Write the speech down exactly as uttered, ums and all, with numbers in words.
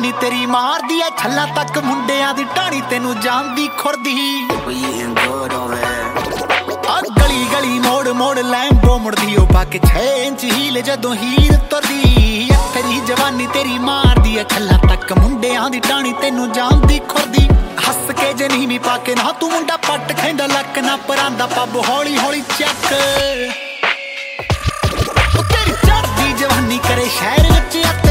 ਜਵਾਨੀ ਤੇਰੀ ਮਾਰਦੀ ਐ ਛੱਲਾਂ ਤੱਕ ਮੁੰਡਿਆਂ ਦੀ ਢਾਣੀ ਤੈਨੂੰ ਜਾਂਦੀ ਖੁਰਦੀ ਆ ਗਲੀ ਗਲੀ ਮੋੜ ਮੋੜ ਲੈਂਬੋ ਮੁੜਦੀ ਉਹ ਪਾ ਕੇ ਛੇ ਇੰਚ ਹੀਲ ਜਦੋਂ ਹੀਰ ਤੁਰਦੀ ਐ ਤੇਰੀ ਜਵਾਨੀ ਤੇਰੀ ਮਾਰਦੀ ਐ ਛੱਲਾਂ ਤੱਕ ਮੁੰਡਿਆਂ ਦੀ ਢਾਣੀ ਤੈਨੂੰ ਜਾਂਦੀ ਖੁਰਦੀ ਹੱਸ ਕੇ ਜੇ ਨੀਵੀਂ ਪਾ ਕੇ ਨਾ ਤੂੰ ਮੁੰਡਾ ਪੱਟ ਖੈਂਦਾ ਲੱਕ ਨਾ ਪਰਾਂਦਾ ਪੱਬ ਹੌਲੀ ਹੌਲੀ ਚੱਕ